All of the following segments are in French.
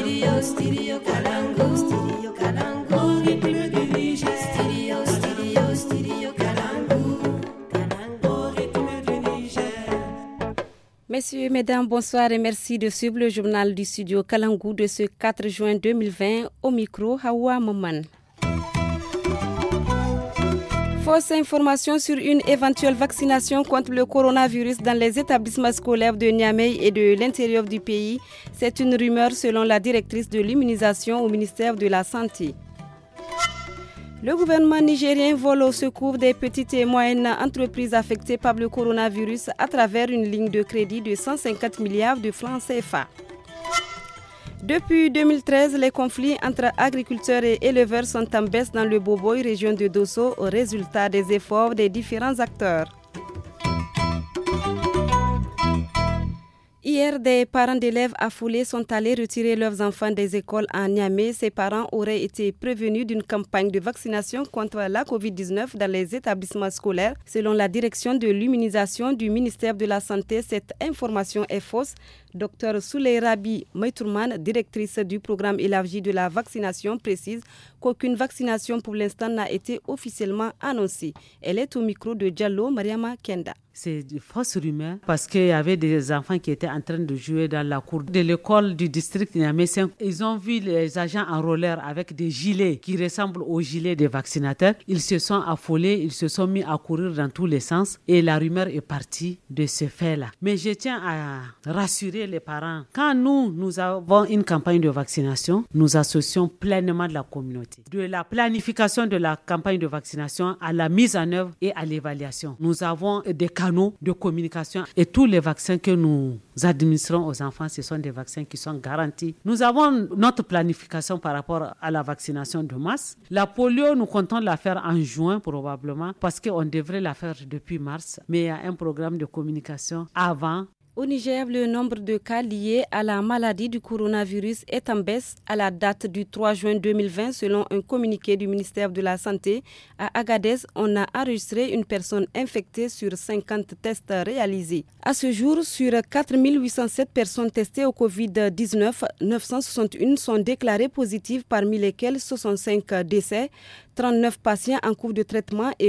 Messieurs, mesdames, bonsoir et merci de suivre le journal du studio Kalangou de ce 4 juin 2020. Au micro, Hawa Maman. Fausse information sur une éventuelle vaccination contre le coronavirus dans les établissements scolaires de Niamey et de l'intérieur du pays. C'est une rumeur selon la directrice de l'immunisation au ministère de la Santé. Le gouvernement nigérien vole au secours des petites et moyennes entreprises affectées par le coronavirus à travers une ligne de crédit de 150 milliards de francs CFA. Depuis 2013, les conflits entre agriculteurs et éleveurs sont en baisse dans le Boboy, région de Dosso, au résultat des efforts des différents acteurs. Hier, des parents d'élèves affolés sont allés retirer leurs enfants des écoles à Niamey. Ces parents auraient été prévenus d'une campagne de vaccination contre la COVID-19 dans les établissements scolaires. Selon la direction de l'immunisation du ministère de la Santé, cette information est fausse. Dr Souleyrabi Maïtourman, directrice du programme élargi de la vaccination, précise qu'aucune vaccination pour l'instant n'a été officiellement annoncée. Elle est au micro de Diallo Mariama Kenda. C'est une fausse rumeur parce qu'il y avait des enfants qui étaient en train de jouer dans la cour de l'école du district Niamey 5. Ils ont vu les agents en roller avec des gilets qui ressemblent aux gilets des vaccinateurs. Ils se sont affolés, ils se sont mis à courir dans tous les sens et la rumeur est partie de ce fait-là. Mais je tiens à rassurer les parents. Quand nous avons une campagne de vaccination, nous associons pleinement la communauté. De la planification de la campagne de vaccination à la mise en œuvre et à l'évaluation. Nous avons des canaux de communication et tous les vaccins que nous administrons aux enfants, ce sont des vaccins qui sont garantis. Nous avons notre planification par rapport à la vaccination de masse. La polio, nous comptons la faire en juin probablement parce qu'on devrait la faire depuis mars, mais il y a un programme de communication avant. Au Niger, le nombre de cas liés à la maladie du coronavirus est en baisse à la date du 3 juin 2020 selon un communiqué du ministère de la Santé. À Agadez, on a enregistré une personne infectée sur 50 tests réalisés. À ce jour, sur 4 807 personnes testées au Covid-19, 961 sont déclarées positives, parmi lesquelles 65 décès, 39 patients en cours de traitement et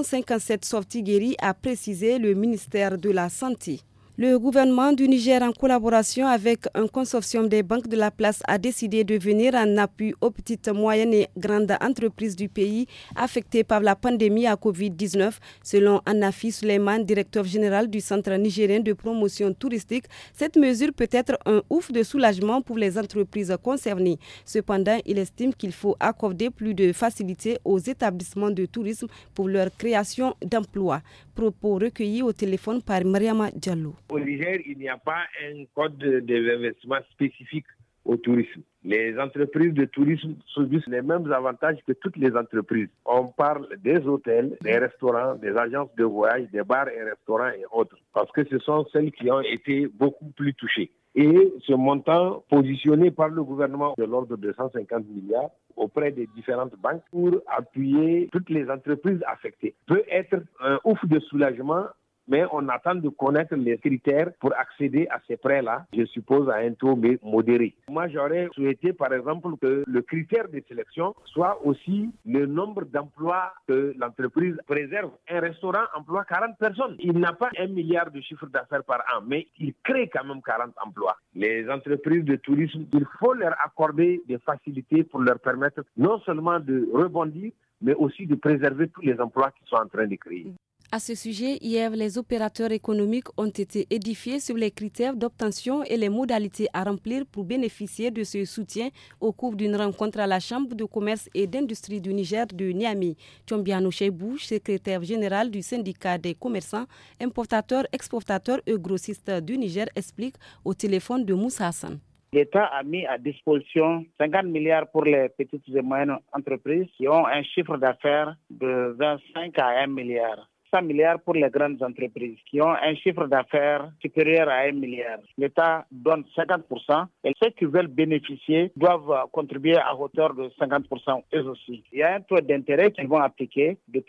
857 sorties guéries, a précisé le ministère de la Santé. Le gouvernement du Niger, en collaboration avec un consortium des banques de la place, a décidé de venir en appui aux petites, moyennes et grandes entreprises du pays affectées par la pandémie à Covid-19. Selon Anafi Suleiman, directeur général du Centre nigérien de promotion touristique, cette mesure peut être un ouf de soulagement pour les entreprises concernées. Cependant, il estime qu'il faut accorder plus de facilité aux établissements de tourisme pour leur création d'emplois. Propos recueillis au téléphone par Mariama Diallo. Au Niger, il n'y a pas un code d'investissement spécifique au tourisme. Les entreprises de tourisme subissent les mêmes avantages que toutes les entreprises. On parle des hôtels, des restaurants, des agences de voyage, des bars et restaurants et autres, parce que ce sont celles qui ont été beaucoup plus touchées. Et ce montant positionné par le gouvernement de l'ordre de 150 milliards auprès des différentes banques pour appuyer toutes les entreprises affectées peut être un ouf de soulagement, mais on attend de connaître les critères pour accéder à ces prêts-là, je suppose à un taux modéré. Moi, j'aurais souhaité, par exemple, que le critère de sélection soit aussi le nombre d'emplois que l'entreprise préserve. Un restaurant emploie 40 personnes. Il n'a pas 1 milliard de chiffre d'affaires par an, mais il crée quand même 40 emplois. Les entreprises de tourisme, il faut leur accorder des facilités pour leur permettre non seulement de rebondir, mais aussi de préserver tous les emplois qu'ils sont en train de créer. À ce sujet, hier, les opérateurs économiques ont été édifiés sur les critères d'obtention et les modalités à remplir pour bénéficier de ce soutien au cours d'une rencontre à la Chambre de commerce et d'industrie du Niger de Niamey. Thionbiano Cheibou, secrétaire général du syndicat des commerçants, importateurs, exportateurs et grossistes du Niger, explique au téléphone de Moussa Hassan. L'État a mis à disposition 50 milliards pour les petites et moyennes entreprises qui ont un chiffre d'affaires de 25 à 1 milliard. 100 milliards pour les grandes entreprises qui ont un chiffre d'affaires supérieur à 1 milliard. L'État donne 50% et ceux qui veulent bénéficier doivent contribuer à hauteur de 50% eux aussi. Il y a un taux d'intérêt qu'ils vont appliquer de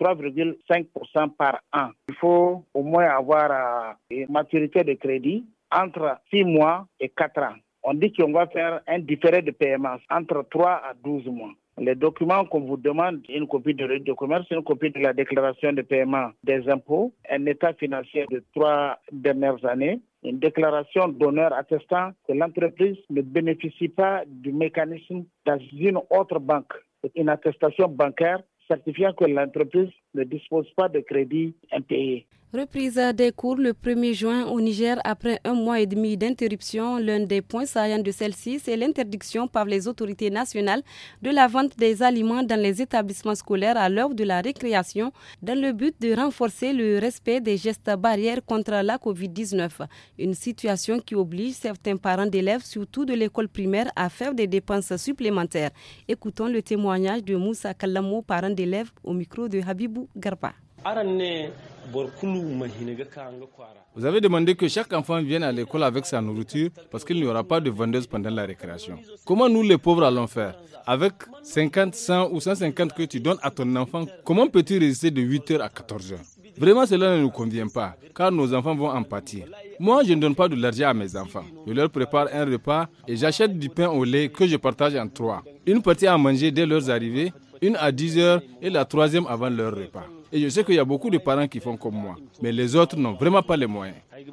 3,5% par an. Il faut au moins avoir une maturité de crédit entre 6 mois et 4 ans. On dit qu'on va faire un différé de paiement entre 3 à 12 mois. Les documents qu'on vous demande, une copie de registre de commerce, une copie de la déclaration de paiement des impôts, un état financier de 3 dernières années, une déclaration d'honneur attestant que l'entreprise ne bénéficie pas du mécanisme dans une autre banque, une attestation bancaire certifiant que l'entreprise ne dispose pas de crédit impayé. Reprise des cours le 1er juin au Niger après 1 mois et demi d'interruption. L'un des points saillants de celle-ci, c'est l'interdiction par les autorités nationales de la vente des aliments dans les établissements scolaires à l'heure de la récréation, dans le but de renforcer le respect des gestes barrières contre la COVID-19. Une situation qui oblige certains parents d'élèves, surtout de l'école primaire, à faire des dépenses supplémentaires. Écoutons le témoignage de Moussa Kalamo, parent d'élèves, au micro de Habibou Garba. Vous avez demandé que chaque enfant vienne à l'école avec sa nourriture parce qu'il n'y aura pas de vendeuse pendant la récréation. Comment nous les pauvres allons faire? Avec 50, 100 ou 150 que tu donnes à ton enfant, comment peux-tu résister de 8h à 14h? Vraiment, cela ne nous convient pas, car nos enfants vont en pâtir. Moi, je ne donne pas de l'argent à mes enfants. Je leur prépare un repas et j'achète du pain au lait que je partage en 3. Une partie à manger dès leur arrivée, une à 10h et la troisième avant leur repas. Et je sais qu'il y a beaucoup de parents qui font comme moi, mais les autres n'ont vraiment pas les moyens.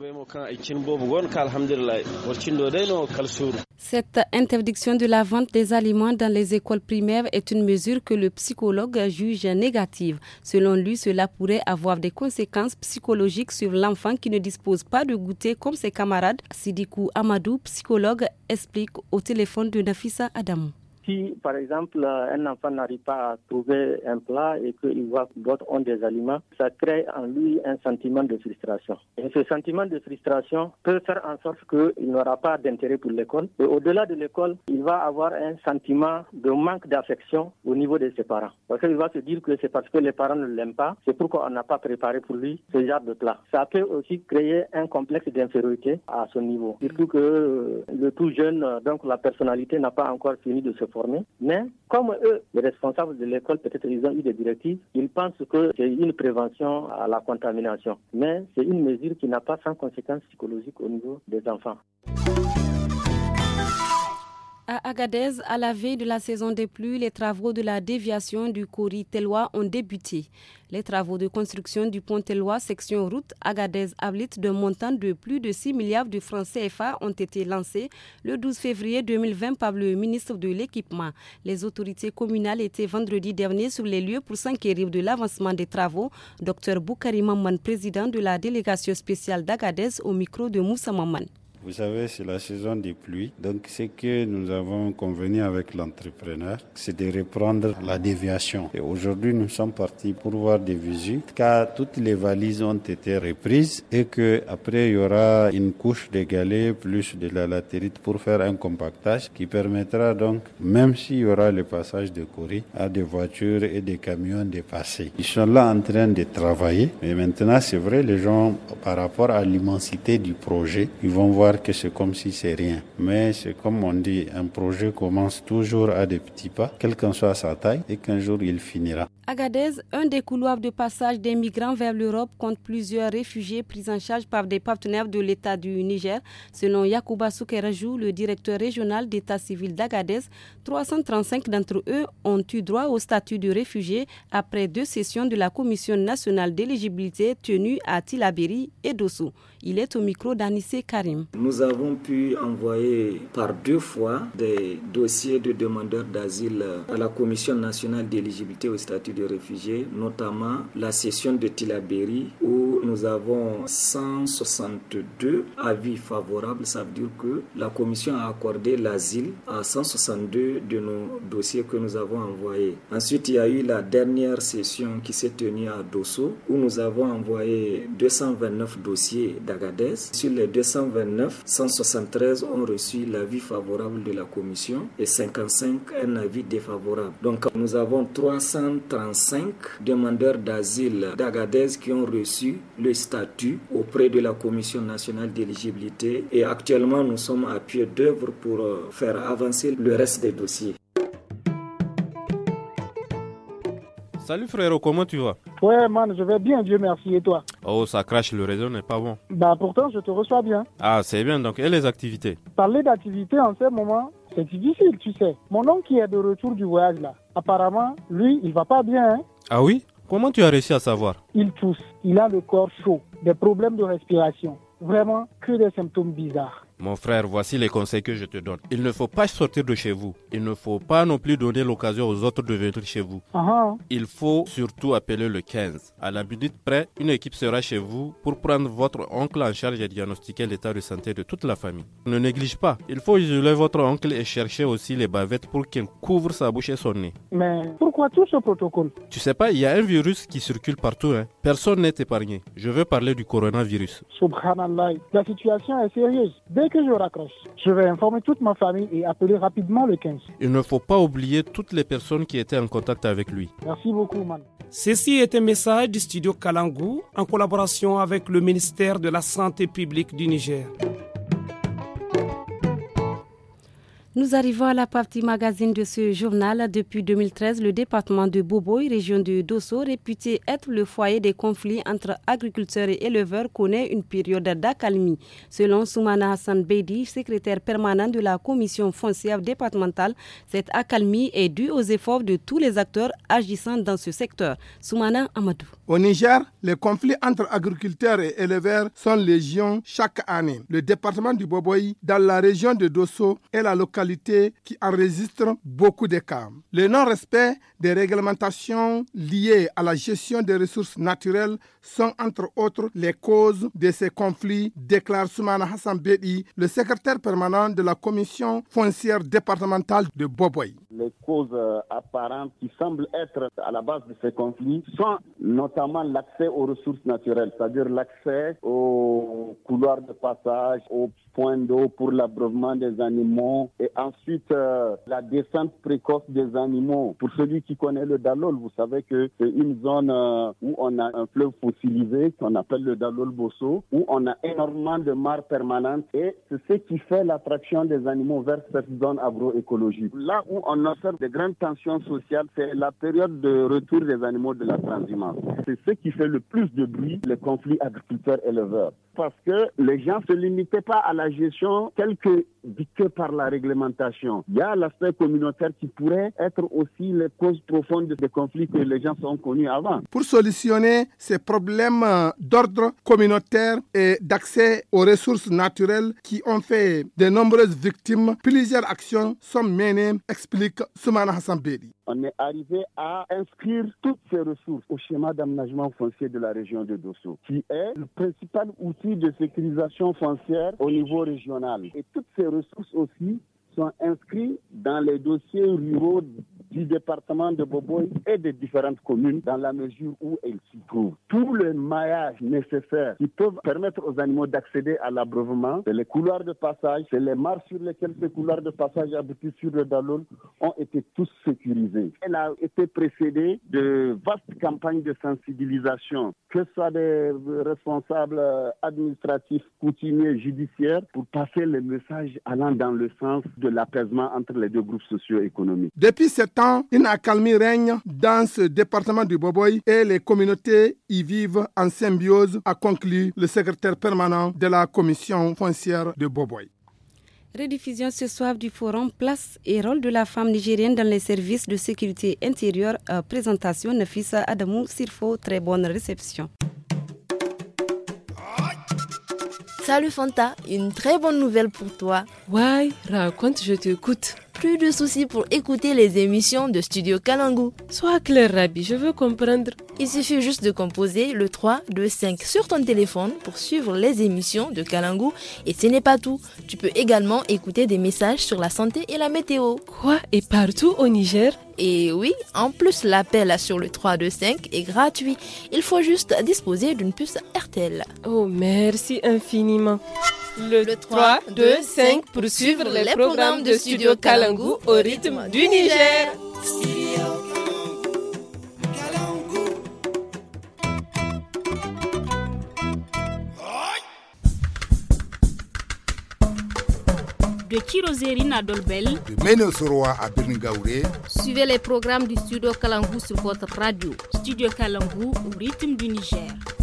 Cette interdiction de la vente des aliments dans les écoles primaires est une mesure que le psychologue juge négative. Selon lui, cela pourrait avoir des conséquences psychologiques sur l'enfant qui ne dispose pas de goûter comme ses camarades. Sidikou Amadou, psychologue, explique au téléphone de Nafissa Adamou. Si, par exemple, un enfant n'arrive pas à trouver un plat et qu'il voit que d'autres ont des aliments, ça crée en lui un sentiment de frustration. Et ce sentiment de frustration peut faire en sorte qu'il n'aura pas d'intérêt pour l'école. Et au-delà de l'école, il va avoir un sentiment de manque d'affection au niveau de ses parents. Parce qu'il va se dire que c'est parce que les parents ne l'aiment pas, c'est pourquoi on n'a pas préparé pour lui ce genre de plat. Ça peut aussi créer un complexe d'infériorité à ce niveau. Surtout que le tout jeune, donc la personnalité n'a pas encore fini de se former. Mais comme eux, les responsables de l'école, peut-être ils ont eu des directives, ils pensent que c'est une prévention à la contamination. Mais c'est une mesure qui n'a pas sans conséquences psychologiques au niveau des enfants. À Agadez, à la veille de la saison des pluies, les travaux de la déviation du Kori Telwa ont débuté. Les travaux de construction du pont Telwa, section route Agadez-Ablit d'un montant de plus de 6 milliards de francs CFA ont été lancés le 12 février 2020 par le ministre de l'Équipement. Les autorités communales étaient vendredi dernier sur les lieux pour s'enquérir de l'avancement des travaux. Dr Boukari Maman, président de la délégation spéciale d'Agadez, au micro de Moussa Maman. Vous savez, c'est la saison des pluies. Donc, ce que nous avons convenu avec l'entrepreneur, c'est de reprendre la déviation. Et aujourd'hui, nous sommes partis pour voir des visites, car toutes les valises ont été reprises et qu'après, il y aura une couche de galets plus de la latérite pour faire un compactage qui permettra donc, même s'il y aura le passage de Kori, à des voitures et des camions de passer. Ils sont là en train de travailler. Mais maintenant, c'est vrai, les gens, par rapport à l'immensité du projet, ils vont voir que c'est comme si c'est rien. Mais c'est comme on dit, un projet commence toujours à des petits pas, quelle qu'en soit sa taille, et qu'un jour il finira. Agadez, un des couloirs de passage des migrants vers l'Europe, compte plusieurs réfugiés pris en charge par des partenaires de l'État du Niger. Selon Yacouba Soukerajou, le directeur régional d'État civil d'Agadez, 335 d'entre eux ont eu droit au statut de réfugiés après 2 sessions de la Commission nationale d'éligibilité tenues à Tilaberi et Dosso. Il est au micro d'Anissé Karim. Nous avons pu envoyer par 2 fois des dossiers de demandeurs d'asile à la Commission nationale d'éligibilité au statut de réfugiés, notamment la session de Tilaberi où nous avons 162 avis favorables. Ça veut dire que la Commission a accordé l'asile à 162 de nos dossiers que nous avons envoyés. Ensuite, il y a eu la dernière session qui s'est tenue à Dosso où nous avons envoyé 229 dossiers d'Agadez. Sur les 229, 173 ont reçu l'avis favorable de la Commission et 55 un avis défavorable. Donc nous avons 335 demandeurs d'asile d'Agadez qui ont reçu le statut auprès de la Commission nationale d'éligibilité et actuellement nous sommes à pied d'œuvre pour faire avancer le reste des dossiers. Salut frérot, comment tu vas? Ouais man, je vais bien, Dieu merci, et toi? Oh, ça crache, le réseau n'est pas bon. Bah pourtant, je te reçois bien. Ah, c'est bien, donc, et les activités? Parler d'activités en ce moment, c'est difficile, tu sais. Mon oncle qui est de retour du voyage là, apparemment, lui, il va pas bien, hein? Ah oui? Comment tu as réussi à savoir? Il tousse, il a le corps chaud, des problèmes de respiration. Vraiment, que des symptômes bizarres. Mon frère, voici les conseils que je te donne. Il ne faut pas sortir de chez vous. Il ne faut pas non plus donner l'occasion aux autres de venir chez vous. Il faut surtout appeler le 15. À la minute près, une équipe sera chez vous pour prendre votre oncle en charge et diagnostiquer l'état de santé de toute la famille. Ne néglige pas. Il faut isoler votre oncle et chercher aussi les bavettes pour qu'il couvre sa bouche et son nez. Mais pourquoi tout ce protocole? Tu sais pas, il y a un virus qui circule partout. Personne n'est épargné. Je veux parler du coronavirus. Subhanallah, la situation est sérieuse. Dès que je raccroche, je vais informer toute ma famille et appeler rapidement le 15. Il ne faut pas oublier toutes les personnes qui étaient en contact avec lui. Merci beaucoup, man. Ceci est un message du studio Kalangu en collaboration avec le ministère de la Santé publique du Niger. Nous arrivons à la partie magazine de ce journal. Depuis 2013, le département de Boboï, région de Dosso, réputé être le foyer des conflits entre agriculteurs et éleveurs, connaît une période d'accalmie. Selon Soumana Hassan Beidi, secrétaire permanent de la commission foncière départementale, cette accalmie est due aux efforts de tous les acteurs agissant dans ce secteur. Soumana Amadou. Au Niger, les conflits entre agriculteurs et éleveurs sont légion chaque année. Le département du Boboï, dans la région de Dosso, est la localité qui enregistre beaucoup de cas. Le non-respect des réglementations liées à la gestion des ressources naturelles sont entre autres les causes de ces conflits, déclare Soumana Hassan Bedi, le secrétaire permanent de la commission foncière départementale de Boboï. Les causes apparentes qui semblent être à la base de ces conflits sont notamment l'accès aux ressources naturelles, c'est-à-dire l'accès aux couloirs de passage, aux points d'eau pour l'abreuvement des animaux et ensuite la descente précoce des animaux. Pour celui qui connaît le Dalol, vous savez que c'est une zone où on a un fleuve fossilisé qu'on appelle le Dalol Bosso, où on a énormément de mares permanentes et c'est ce qui fait l'attraction des animaux vers cette zone agroécologique. Là où on observe de grandes tensions sociales, c'est la période de retour des animaux de la transhumance. C'est ce qui fait le plus de bruit, les conflits agriculteurs-éleveurs. Parce que les gens ne se limitaient pas à la gestion telle que dictée par la réglementation. Il y a l'aspect communautaire qui pourrait être aussi les causes profondes des conflits que les gens sont connus avant. Pour solutionner ces problèmes d'ordre communautaire et d'accès aux ressources naturelles qui ont fait de nombreuses victimes, plusieurs actions sont menées, explique Soumana Hassan Bedi. On est arrivé à inscrire toutes ces ressources au schéma d'aménagement foncier de la région de Dosso, qui est le principal outil de sécurisation foncière au niveau régional. Et toutes ces ressources aussi sont inscrites dans les dossiers ruraux du département de Boboï et des différentes communes dans la mesure où elles s'y trouvent. Tout le maillage nécessaire qui peut permettre aux animaux d'accéder à l'abreuvement, c'est les couloirs de passage, c'est les mares sur lesquelles ces couloirs de passage aboutissent sur le Dalol, ont été tous sécurisés. Elle a été précédée de vastes campagnes de sensibilisation, que ce soit des responsables administratifs, coutumiers, judiciaires, pour passer les messages allant dans le sens de l'apaisement entre les deux groupes socio-économiques. Depuis 7 ans, une accalmie règne dans ce département du Boboï et les communautés y vivent en symbiose, a conclu le secrétaire permanent de la commission foncière de Boboï. Rediffusion ce soir du forum Place et rôle de la femme nigérienne dans les services de sécurité intérieure. Présentation Nafissa Adamou Sirfo. Très bonne réception. Salut Fanta, une très bonne nouvelle pour toi. Ouais, raconte, je t'écoute. Plus de soucis pour écouter les émissions de Studio Kalangu. Sois clair, Rabi, je veux comprendre. Il suffit juste de composer le 325 sur ton téléphone pour suivre les émissions de Kalangu. Et ce n'est pas tout. Tu peux également écouter des messages sur la santé et la météo. Quoi? Et partout au Niger? Et oui, en plus, l'appel sur le 325 est gratuit. Il faut juste disposer d'une puce RTL. Oh, merci infiniment. Le 3, 2, 5 pour suivre les programmes de Studio Kalangu au rythme du Niger. de Kirozérine à Dolbel, de Ménosoroa à Birningaouré. Suivez les programmes du Studio Kalangu sur votre radio. Studio Kalangu au rythme du Niger.